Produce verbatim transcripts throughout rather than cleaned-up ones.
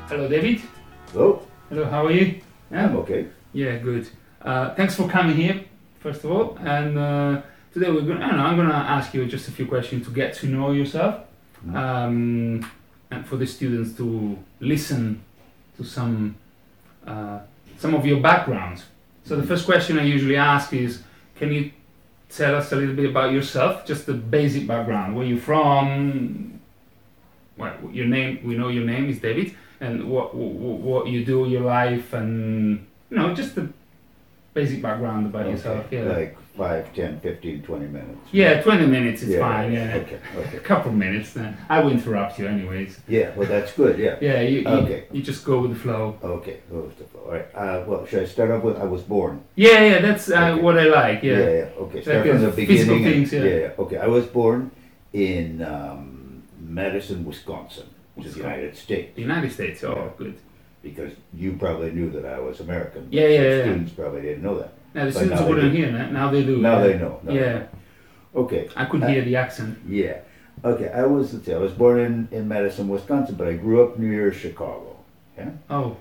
Hello, David. Hello. Hello, how are you? Yeah? I'm okay. Yeah, good. Uh, thanks for coming here, first of all. And uh, today we're gonna, I don't know, I'm gonna ask you just a few questions to get to know yourself, Mhm. um, and for the students to listen to some uh, some of your background. So the first question I usually ask is, can you tell us a little bit about yourself, just the basic background, where you're from? Well, your name, we know your name is David, and what what, what you do, your life, and you know, just the basic background about yourself. Okay. Yeah. Like five, ten, fifteen, twenty minutes. Yeah, twenty minutes is Yeah, fine. Yeah. Okay. A Okay. couple of minutes. Then I will interrupt you, anyways. Yeah. Well, that's good. Yeah. Yeah, you, you, Okay. you just go with the flow. Okay. What was the flow? All right. Uh, well, should I start off with I was born? Yeah, yeah, that's uh, Okay. what I like. Yeah. Yeah. yeah. Okay. Start Like, from uh, the physical beginning. and- things, yeah. yeah. Okay. I was born in um, Madison, Wisconsin, which is the Wisconsin. United States. The United States. Oh, Yeah. good. Because you probably knew that I was American. but Yeah, yeah, some yeah. Students probably didn't know that. Now the But students now they wouldn't do. hear that. Now they do. Now yeah. they know. Now they Yeah, know. Okay. I could Uh, hear the accent. Yeah. Okay. I was. Let's see. I was born in, in Madison, Wisconsin, but I grew up near Chicago. Yeah. Oh,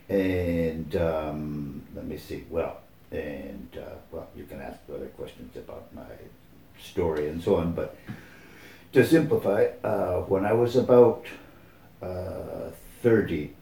And um, let me see. Well, and uh, well, you can ask other questions about my story and so on. But to simplify, uh, when I was about uh, thirty,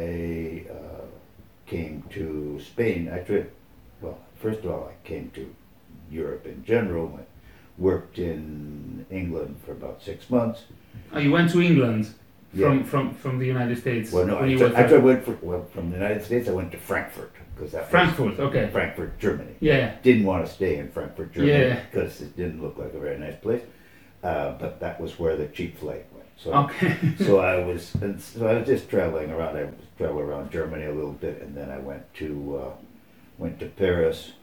I uh, came to Spain. Actually, well, first of all, I came to Europe in general. I worked in England for about six months. oh, you went to England Yeah. from from from the United States. Well, no, when you actually, were actually I went for, well, from the United States, I went to Frankfurt because that was Frankfurt. Okay. Frankfurt, Germany. Yeah. Didn't want to stay in Frankfurt, Germany, Yeah. because it didn't look like a very nice place. Uh, but that was where the cheap flight went. So, Okay. so I was, and so I was just traveling around. I was traveling around Germany a little bit, and then I went to uh, went to Paris,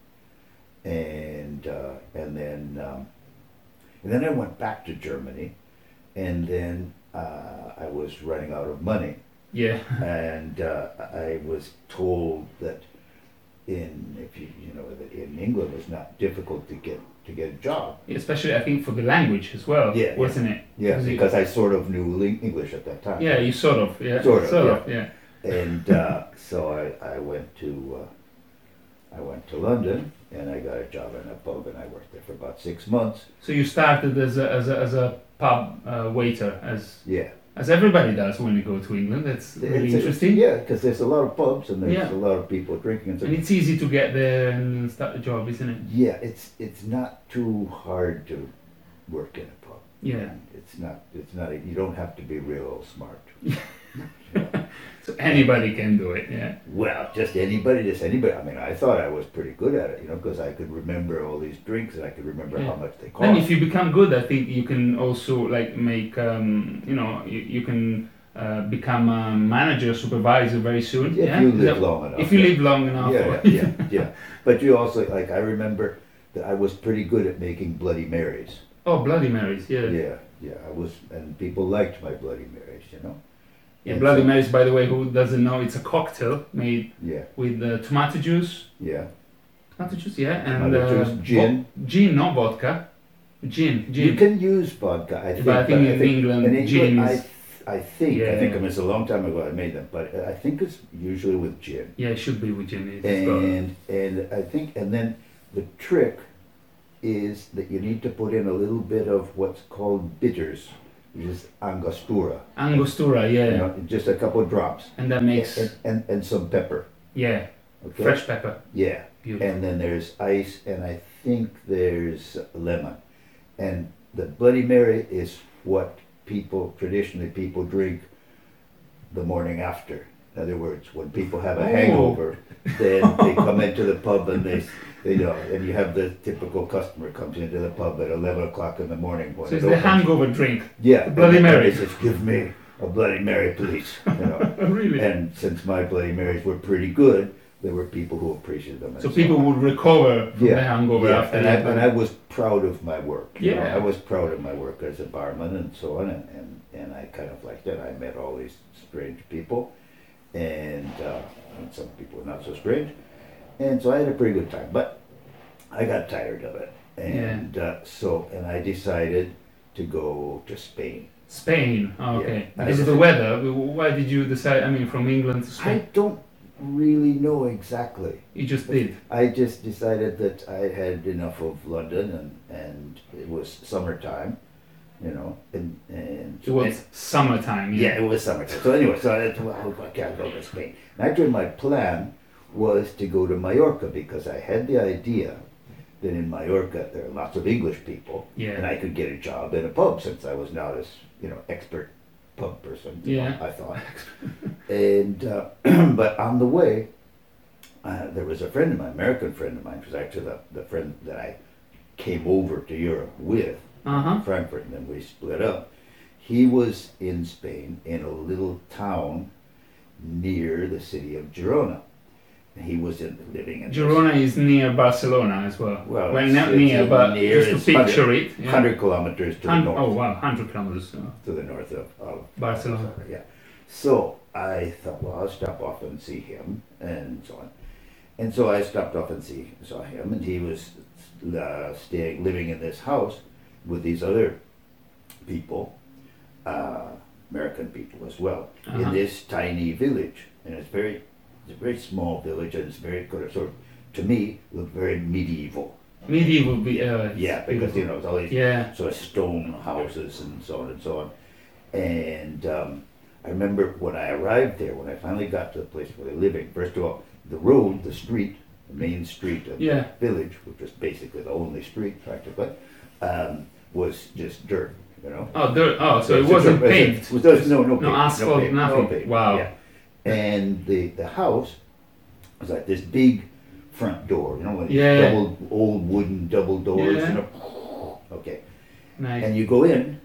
and uh, and then um, and then I went back to Germany, and then uh, I was running out of money. Yeah. And uh, I was told that in if you you know that in England it's not difficult to get to get a job. Especially, I think, for the language as well. Yeah, Wasn't it? Yeah, Was it- because I sort of knew ling- English at that time. Yeah, you sort of. Yeah. Sort of, Sort yeah. of. Yeah. And uh, so I, I went to uh, I went to London and I got a job in a pub and I worked there for about six months. So you started as a as a, as a pub uh, waiter, as Yeah, as everybody does when you go to England. That's really It's- interesting. Yeah, because there's a lot of pubs and there's Yeah. a lot of people drinking and so. And it's easy to get there and start the job, isn't it? Yeah, it's it's not too hard to work in a pub. Yeah. It's not, it's not, you don't have to be real smart. So anybody can do it. Yeah. Well, just anybody, just anybody. I mean, I thought I was pretty good at it, you know, because I could remember all these drinks and I could remember Yeah. how much they Then if cost. you become good, I think you can also like make um, you know you, you can uh, become a manager, supervisor very soon. If yeah. you Is live that- long enough. If you yeah. live long enough. Yeah, or- yeah, yeah, yeah. But you also, like, I remember that I was pretty good at making Bloody Marys. Oh, Bloody Marys. Yeah. Yeah, Yeah, yeah, I was, and people liked my Bloody Marys, you know? And Bloody so- Marys, by the way, who doesn't know, it's a cocktail made Yeah, with uh, tomato juice. yeah. Tomato juice, yeah, and Tomato uh, juice, gin. vo- gin, not vodka. Gin, gin. You can use vodka, I think. But I think in England, in gin I, is- th- I think, I Yeah. think, I mean, it's a long time ago I made them, but I think it's usually with gin. Yeah, it should be with gin. It's got- And, and I think, and then the trick is that you need to put in a little bit of what's called bitters, which is angostura. Angostura, yeah, You know, just a couple of drops. and that makes And, and, and some pepper. yeah, Okay? fresh pepper. Yeah. Beautiful. And then there's ice, and I think there's lemon. And the Bloody Mary is what people, traditionally people drink the morning after. In other words, when people have a Oh. hangover, then they come into the pub and they, you know, and you have the typical customer comes into the pub at eleven o'clock in the morning. When So it it's the opens. hangover drink. Yeah. the Bloody and- and Mary. They says, give me a Bloody Mary, please. You know. Really? And since my Bloody Marys were pretty good, there were people who appreciated them. and So people on. would recover from the hangover yeah, after and I, that. and I was proud of my work. you know. Yeah. I was proud of my work as a barman and so on, and, and, and I kind of liked it. I met all these strange people, and, uh, and some people were not so strange, and so I had a pretty good time. But I got tired of it, and uh, so and I decided to go to Spain. Spain. Oh, okay. Yeah. Because of the weather. Why did you decide? I mean, from England to I Spain. don't really know exactly. You just did. I just decided that I had enough of London, and, and it was summertime, you know, and, and It was summertime. yeah, it was summertime. So anyway, so I thought, well, okay, I'll go to Spain. And actually, my plan was to go to Mallorca because I had the idea that in Mallorca there are lots of English people, Yeah. and I could get a job in a pub since I was not as you know expert pub person. Yeah. I thought. and uh, but on the way, uh, there was a friend of mine, American friend of mine, who was actually the, the friend that I came over to Europe with, Uh huh. Frankfurt, and then we split up. He was in Spain in a little town near the city of Girona. He was in, living in Girona is near Barcelona as well. Well, well, it's- not it's near, but near, just to it's picture one it. Yeah. hundred kilometers to the Hun- north, oh wow, hundred kilometers. So. to the north of, of Barcelona. Yeah. So I thought, well, I'll stop off and see him, and so on. And so I stopped off and see saw him, and he was uh, staying, living in this house with these other people, uh, American people as well, Uh-huh. in this tiny village, and it's very, it's a very small village, and it's very kind of sort of, to me, looked very medieval. Medieval. Be, uh, Yeah, because you know it's all these Yeah. sort of stone houses and so on and so on. And um, I remember when I arrived there, when I finally got to the place where they're living, first of all, the road, the street, the main street of Yeah. the village, which was basically the only street practically, um, was just dirt, you know. Oh, there, oh, so it It's a wasn't dirt- paved. It was, there was no, no, No pavement, asphalt, pavement, nothing. No pavement, Wow. Yeah. And the, the house was like this big front door, you know, like Yeah. double, old wooden double doors, Yeah. you know. Okay. Nice. And you go in,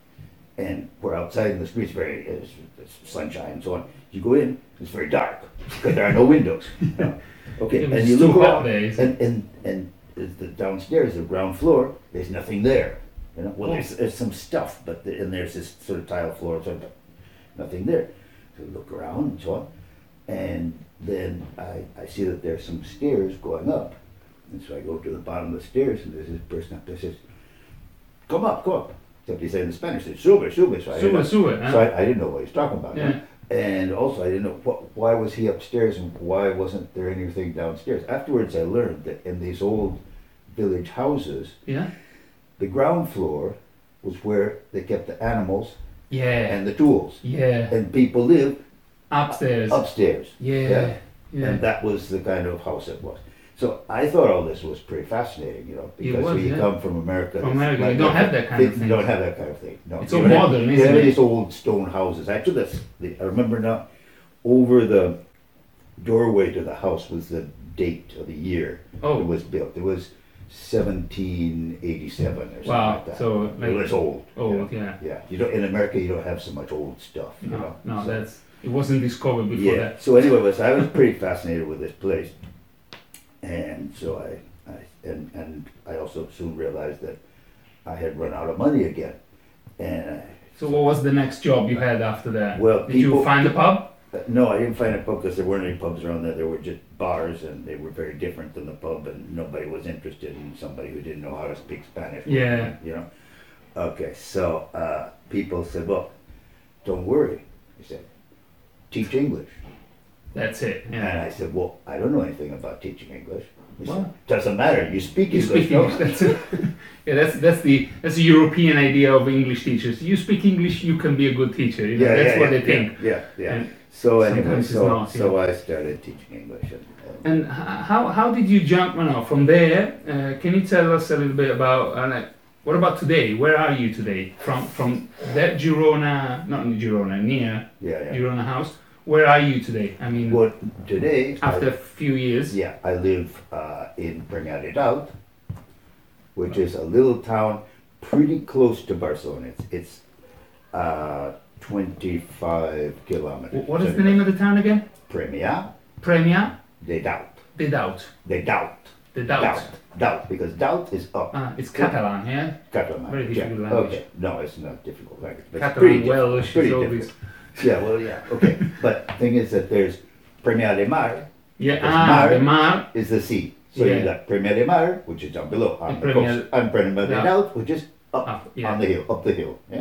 and we're outside in the streets, very it's, it's sunshine and so on. You go in, it's very dark because there are no windows. you know. Okay, It was and you too look hot around, there, isn't and and and is the downstairs, the ground floor, there's nothing there. You know, well, there's, there's some stuff, but the, and there's this sort of tile floor, sort of, nothing there. So you look around and so on, and then I I see that there's some stairs going up, and so I go to the bottom of the stairs, and there's this person up there says, "Come up, come up." Except he said in Spanish, he said, "Sube, sube." So I, Sube, didn't- sube, huh? so I, I didn't know what he was talking about. Yeah. And also, I didn't know what, why was he upstairs and why wasn't there anything downstairs. Afterwards, I learned that in these old village houses, Yeah. the ground floor was where they kept the animals Yeah. and the tools, Yeah. and people lived Upstairs. upstairs. Yeah. Yeah. Yeah. And that was the kind of house it was. So I thought all this was pretty fascinating, you know, because was, we yeah. come from America. From it's America, you like don't that- have that kind they- of thing. You don't have that kind of thing. No. It's You all don't have- modern, you isn't have it? these old stone houses. Actually, that's the, I remember now. Over the doorway to the house was the date of the year Oh. it was built. It was seventeen eighty-seven or something Wow. like that. So like it was old. you know. old. Yeah. Yeah. You don't in America. You don't have so much old stuff. You No. know. No. So- That's it wasn't discovered before yeah. that. So anyway, was I was pretty fascinated with this place, and so I, I and and I also soon realized that I had run out of money again, and I, So what was the next job you had after that? Well, did you people- find a pub? uh, no, I didn't find a pub because there weren't any pubs around there. There were just bars, and they were very different than the pub, and nobody was interested in somebody who didn't know how to speak Spanish. Yeah. You know. Okay, so uh, people said, "Well, don't worry," he said, "teach English." That's it. And Yeah. I said, "Well, I don't know anything about teaching English." He said, Well. "Doesn't matter. You speak You English." speak no?" English. That's it. Yeah, that's that's the that's the European idea of English teachers. You speak English, you can be a good teacher. You know, Yeah, that's yeah, what yeah, they think. Yeah, yeah. And So anyway, sometimes it's so not, so yeah. I started teaching English. And, and And h- how how did you jump? Well, no, from there, uh, can you tell us a little bit about uh, like, what about today? Where are you today? From from that Girona, not in Girona, near yeah, yeah. Girona house. Where are you today? I mean, Well, today, after a I, few years. yeah, I live uh, in Premià de Dalt, which is a little town pretty close to Barcelona. It's, it's uh, twenty-five kilometers. Wh- What is the name of the town again? Premià Premià de Dalt. de Dalt. De Dalt. De Dalt. Dalt. Dalt, because Dalt is up. Ah, it's Catalan, yeah. Catalan. Very yeah. difficult language. Okay, no, it's not difficult language. But it's pretty Catalan, difficult. Welsh, Pretty all difficult. this. Yeah, well, yeah, okay. But thing is that there's Premià de Mar Yeah, Because ah, Mar- the Mar. is the sea. So Yeah. you got Premià de Mar, which is down below on And the Premià- coast, and Premià de Yeah. Dalt, which is up Up, yeah. on the hill, up the hill. Yeah.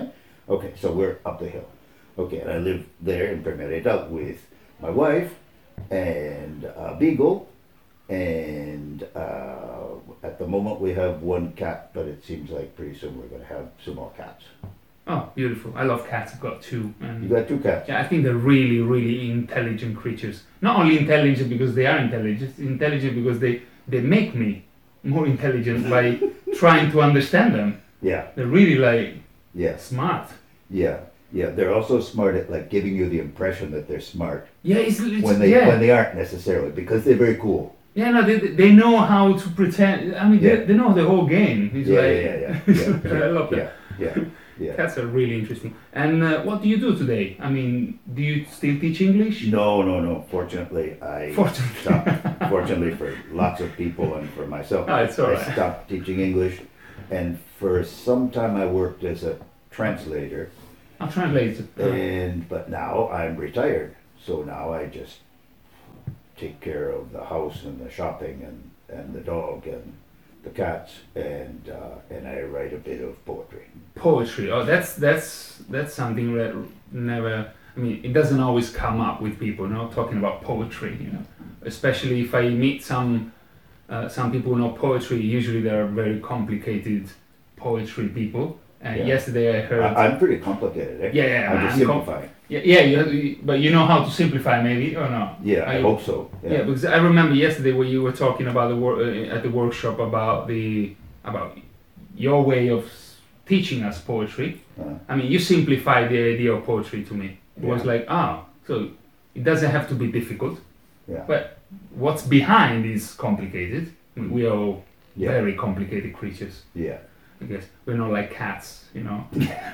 Okay, so we're up the hill. Okay, and I live there in Primerita with my wife and a beagle, and uh, at the moment we have one cat, but it seems like pretty soon we're going to have some more cats. Oh, beautiful. I love cats. I've got two. You And got two cats? yeah, I think they're really, really intelligent creatures. Not only intelligent because they are intelligent, intelligent because they, they make me more intelligent by trying to understand them. Yeah, They're really like yes, smart. yeah, yeah. They're also smart at like giving you the impression that they're smart Yeah, it's, it's when they yeah. when they aren't necessarily, because they're very cool. Yeah, no, they, they know how to pretend. I mean, Yeah. they, they know the whole game. It's Yeah, like, yeah, yeah, yeah, yeah, I love that. yeah, yeah, yeah. Cats are really interesting. And uh, what do you do today? I mean, do you still teach English? No, no, no. Fortunately, I Fortunately. stopped. Fortunately for lots of people and for myself, Oh, it's all I right. stopped teaching English, and for some time I worked as a translator. I'll translate it. And but now I'm retired, so now I just take care of the house and the shopping and, and the dog and the cats, and uh, and I write a bit of poetry. Poetry. Oh, that's that's that's something that never. I mean, it doesn't always come up with people, you know, talking about poetry. You know, especially if I meet some uh, some people who know poetry. Usually, they are very complicated poetry people. And Yeah. yesterday I heard. I, I'm pretty complicated, eh? Yeah, yeah, I'm just I'm com- simplifying. yeah, yeah. You, but you know how to simplify, maybe, or no? Yeah, I Are you- hope so. Yeah, because I remember yesterday when you were talking about the wor- uh, at the workshop about the about your way of s- teaching us poetry. Uh, I mean, you simplified the idea of poetry to me. It was Yeah. like, ah, so it doesn't have to be difficult, yeah, but what's behind is complicated. I mean, we are all yeah, very complicated creatures. yeah, I guess we're not like cats, you know.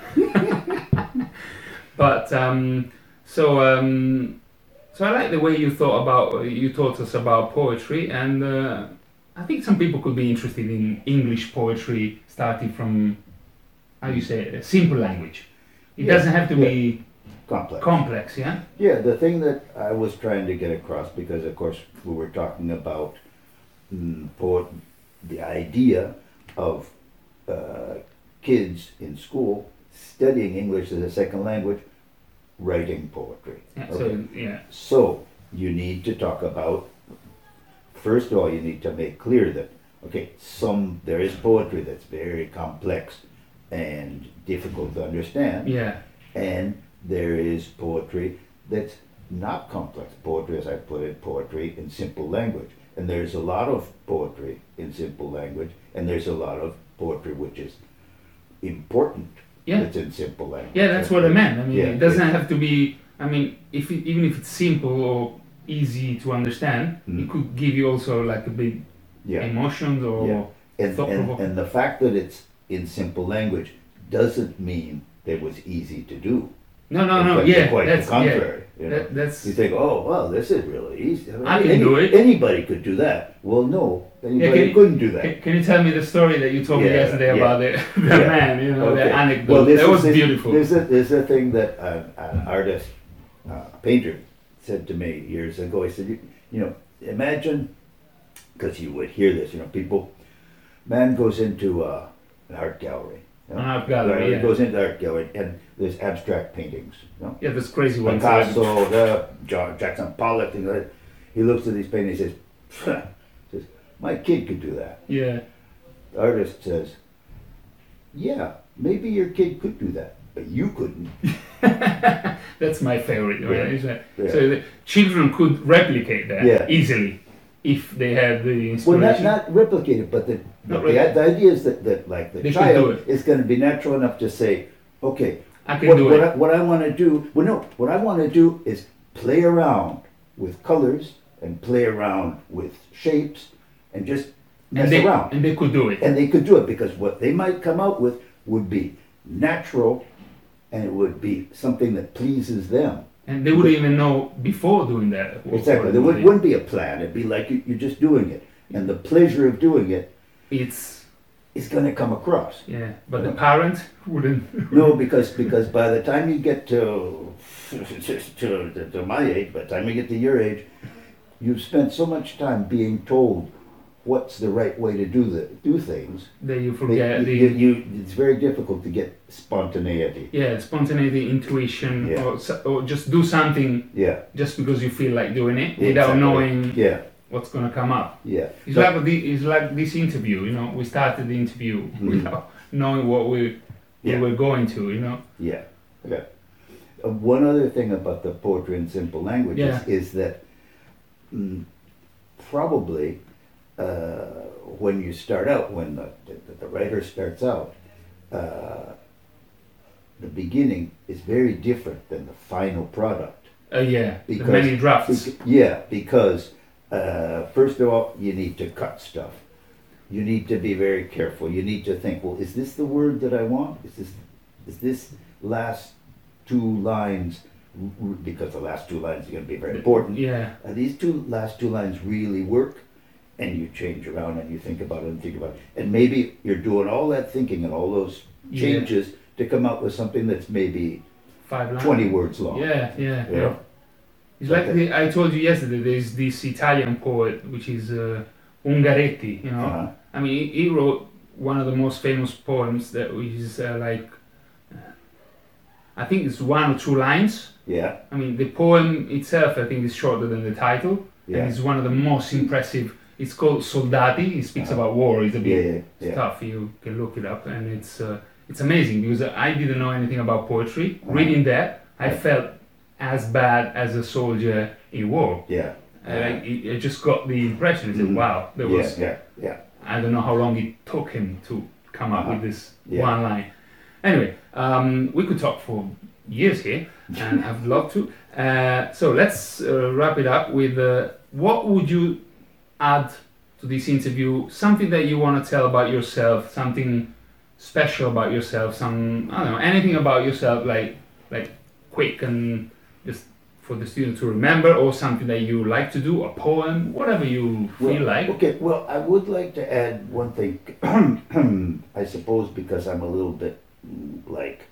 But um, so um, so I like the way you thought about you taught us about poetry, and uh, I think some people could be interested in English poetry, starting from how you say it, a simple language. It Yeah, doesn't have to be complex. complex, yeah. Yeah, the thing that I was trying to get across, because of course we were talking about mm, poet, the idea of uh, kids in school studying English as a second language, writing poetry. yeah Okay. So yeah, So you need to talk about, first of all, you need to make clear that, okay, some, there is poetry that's very complex and difficult to understand, yeah, and there is poetry that's not complex. Poetry, as I put it, poetry in simple language. And there's a lot of poetry in simple language, and there's a lot of poetry which is important. yeah. That's in simple language. Yeah, that's what I meant. I mean, Yeah, it doesn't have to be. I mean, if it, even if it's simple or easy to understand, Mhm. it could give you also like a big Yeah. emotions or Yeah. And, thought and, provoking. and the fact that it's in simple language doesn't mean that it was easy to do. no, no, In no. fact, Yeah, quite that's the contrary. yeah. You know? That, that's You think, oh, well, this is really easy. I can do it. Anybody could do that. Well, no, anybody can you- couldn't do that. Can, can you tell me the story that you told me Yeah, yesterday yeah. about the, the Yeah. man? You know, the Okay. anecdote. Well, this that is- was this- beautiful. There's a, there's a thing that an, an artist, uh, painter, said to me years ago. He said, you, you know, imagine, because you would hear this, you know, people, man goes into uh, an art gallery. You know, An art gallery, He yeah. goes into art gallery, and there's abstract paintings. You know? Yeah, this crazy one. Picasso, the John Jackson Pollock, things like that. He looks at these paintings and says, says, my kid could do that. Yeah, The artist says, yeah, maybe your kid could do that, but you couldn't. that's my favorite. Yeah. Right? Isn't it? Yeah. So the children could replicate that Yeah. easily if they had the Well, inspiration. not, not replicate it, but the, Not but the, replicate. the idea is that, that like the They could do child it. is going to be natural enough to say, okay, I can what, do what, it. I, what I want to do, well, no, what I want to do is play around with colors and play around with shapes and just mess and they around. and they could do it. And they could do it because what they might come out with would be natural, and it would be something that pleases them. And they wouldn't even know before doing that. what- Exactly. what There would, it- wouldn't be a plan. It'd be like you, you're just doing it. And the pleasure of doing it It's is going to come across. yeah, but the parent wouldn't. No, because because by the time you get to, to, to, to my age, by the time you get to your age, you've spent so much time being told what's the right way to do the do things, Then you they- forget you, the you, it's very difficult to get spontaneity. yeah spontaneity, intuition, Yeah. or so- or just do something Yeah, just because you feel like doing it Yeah, without exactly. knowing yeah, what's gonna come up. yeah. It's But- like the, it's like this interview. You know, we started the interview Mhm. without knowing what we we Yeah. were going to. You know. Yeah, yeah. Uh, one other thing about the poetry in simple languages Yeah. is that mm, probably uh, when you start out, when the, the, the writer starts out, uh, the beginning is very different than the final product. Uh, yeah. The Because- many drafts. Bec- yeah, because uh, first of all, you need to cut stuff. You need to be very careful. You need to think, well, is this the word that I want? Is this is this last two lines, r- r- because the last two lines are going to be very important. Yeah. Are these two last two lines really work? And you change around and you think about it and think about it. And maybe you're doing all that thinking and all those Yeah. changes to come up with something that's maybe Five lines. twenty words long. Yeah, yeah, You yeah. know? It's like the, I told you yesterday. There's this Italian poet, which is uh, Ungaretti. You know, Uh-huh. I mean, he, he wrote one of the most famous poems that is uh, like, uh, I think it's one or two lines. Yeah, I mean, the poem itself, I think, is shorter than the title, yeah, and it's one of the most impressive. It's called Soldati. It speaks Uh-huh. about war. It's a yeah, bit yeah, yeah. tough. You can look it up, and it's uh, it's amazing because I didn't know anything about poetry. Uh-huh. Reading that, I Right. felt as bad as a soldier in war. Yeah, And I, I just got the impression. I said, Mhm. "Wow, there yeah, was." yeah, yeah. I don't know how long it took him to come up Uh-huh. with this Yeah. one line. Anyway, um, we could talk for years here, and I'd love to. Uh, so let's uh, wrap it up with uh, what would you add to this interview? Something that you want to tell about yourself, something special about yourself, some I don't know, anything about yourself, like like quick and just for the student to remember, or something that you like to do, a poem, whatever you feel Well, like. Okay, well, I would like to add one thing. I suppose because I'm a little bit mm, like,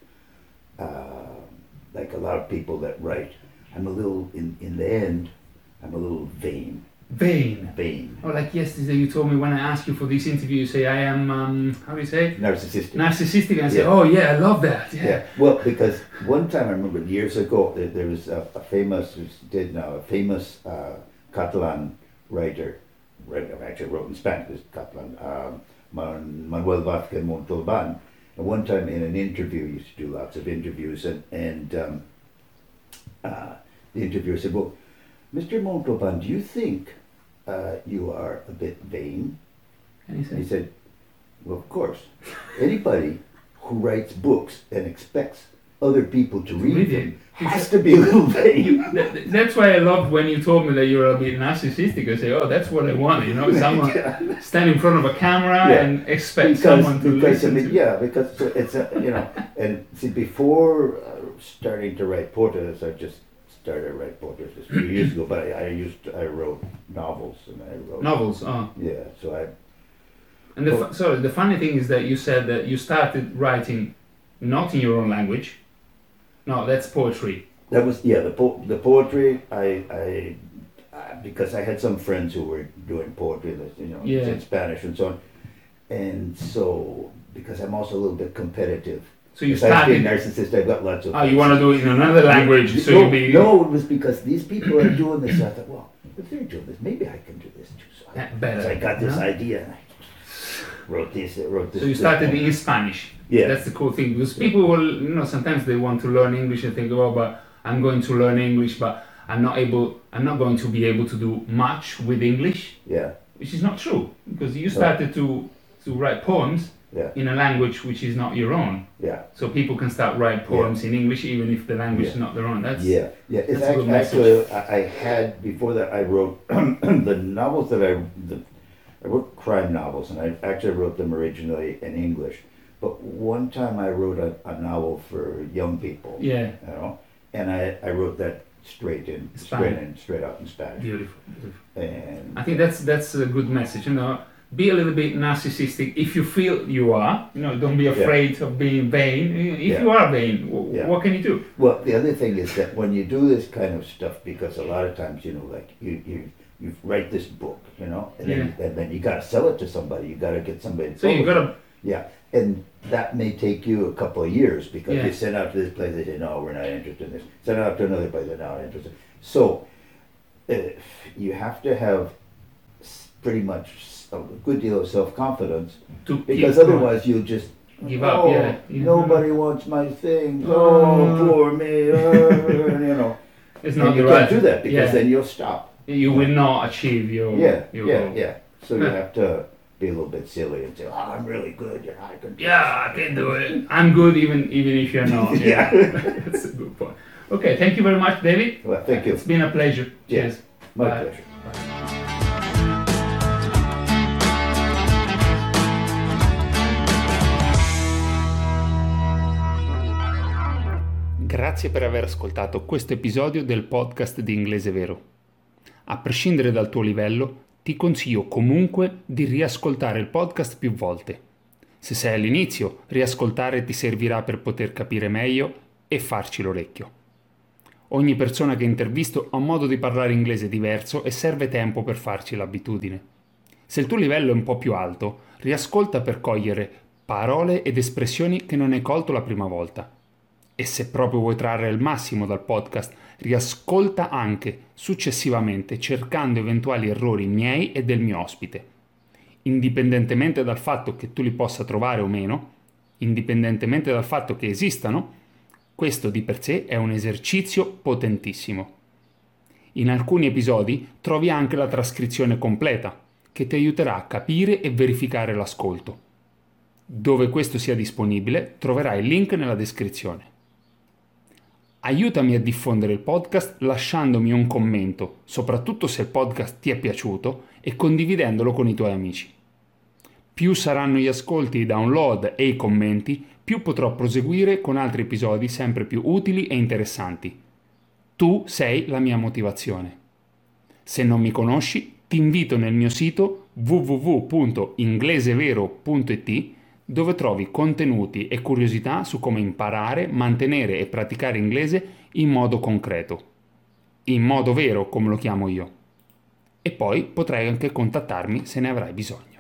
uh, like a lot of people that write, I'm a little, in, in the end, I'm a little vain. Vain. Vain. Oh, like yesterday you told me when I asked you for this interview, you say I am, um, how do you say? Narcissistic. Narcissistic, and I say, Yeah. oh yeah, I love that. Yeah. Yeah, well, because one time I remember years ago, there, there was a, a famous, who's dead now, a famous uh, Catalan writer, right, actually wrote in Spanish, this Catalan, um, Man, Manuel Vázquez Montalbán. And one time in an interview, he used to do lots of interviews, and, and um, uh, the interviewer said, well, Mister Montalbán, do you think uh, you are a bit vain? And he And he said, said, well, of course. Anybody who writes books and expects other people to read Read them it. has to be a little vain. That- that- that's why I loved when you told me that you're a bit narcissistic. I say, oh, that's what I want. You know, someone Yeah. stand in front of a camera Yeah. and expect Because, someone to because I listen mean, to. yeah, because it's a, you know, and see, before uh, starting to write portraits, I just started to write portraits just a few years ago, but I, I used to, I wrote novels and I wrote, Novels. Oh. yeah, so I, And the fu- sorry, the funny thing is that you said that you started writing not in your own language. No, that's poetry. that was, yeah, the po- the poetry, I, I, uh, because I had some friends who were doing poetry, that, you know, Yeah. in Spanish and so on, and so, because I'm also a little bit competitive. So you Besides being started. narcissist, I've got lots of. Oh, you want to do it in another language, so no, you be no, it was because these people are doing this. I thought, well, if they're doing this, maybe I can do this too. So I, that better. so I got this no? idea and I wrote this. I wrote this. So you this started poem. in Spanish. Yeah. That's the cool thing because people will, you know, sometimes they want to learn English and think, oh, but I'm going to learn English, but I'm not able, I'm not going to be able to do much with English, Yeah, which is not true because you started to to write poems yeah, in a language which is not your own. yeah, So people can start write poems in English even if the language is Yeah. not their own. That's yeah, yeah. It's that's a good actually, message. actually I, I had before that. I wrote the novels that I the, I wrote crime novels, and I actually wrote them originally in English. But one time I wrote a, a novel for young people. yeah, You know, and I, I wrote that straight in, Spanish. straight in, straight out in Spanish. beautiful. beautiful. And I think that's that's a good message. You know, be a little bit narcissistic if you feel you are. You know, don't be afraid of being vain. If Yeah. you are vain, w- Yeah. what can you do? well, the other thing is that when you do this kind of stuff, because a lot of times, you know, like you, you you write this book, you know, and then, Yeah. and then you gotta sell it to somebody, you gotta get somebody to So you publish it. gotta, Yeah, and that may take you a couple of years because Yeah. you send out to this place, they say, no, we're not interested in this. Send it out to another place, they're not interested. So, uh, you have to have s- pretty much s- a good deal of self-confidence to because keep otherwise you'll just, Give up, oh, yeah. Yeah. nobody wants my thing, Oh. oh, poor me, uh, you know. it's And not you the can't right. do that because yeah. then you'll stop. you will not achieve your Yeah, your yeah, goal. yeah. So you Yeah. have to be a little bit silly and say, oh, I'm really good, you know, I can do Yeah, I can do it. I'm good even even if you're not. Yeah. That's a good point. Okay, thank you very much, David. Well, thank you. It's been a pleasure. Yeah. Cheers. My Bye. pleasure. Grazie per aver ascoltato questo episodio del podcast di Inglese Vero. A prescindere dal tuo livello, ti consiglio comunque di riascoltare il podcast più volte. Se sei all'inizio, riascoltare ti servirà per poter capire meglio e farci l'orecchio. Ogni persona che intervisto ha un modo di parlare inglese diverso e serve tempo per farci l'abitudine. Se il tuo livello è un po' più alto, riascolta per cogliere parole ed espressioni che non hai colto la prima volta. E se proprio vuoi trarre il massimo dal podcast, riascolta anche successivamente cercando eventuali errori miei e del mio ospite. Indipendentemente dal fatto che tu li possa trovare o meno, indipendentemente dal fatto che esistano, questo di per sé è un esercizio potentissimo. In alcuni episodi trovi anche la trascrizione completa, che ti aiuterà a capire e verificare l'ascolto. Dove questo sia disponibile, troverai il link nella descrizione. Aiutami a diffondere il podcast lasciandomi un commento, soprattutto se il podcast ti è piaciuto, e condividendolo con i tuoi amici. Più saranno gli ascolti, i download e i commenti, più potrò proseguire con altri episodi sempre più utili e interessanti. Tu sei la mia motivazione. Se non mi conosci, ti invito nel mio sito w w w punto inglesevero punto i t dove trovi contenuti e curiosità su come imparare, mantenere e praticare inglese in modo concreto. In modo vero, come lo chiamo io. E poi potrai anche contattarmi se ne avrai bisogno.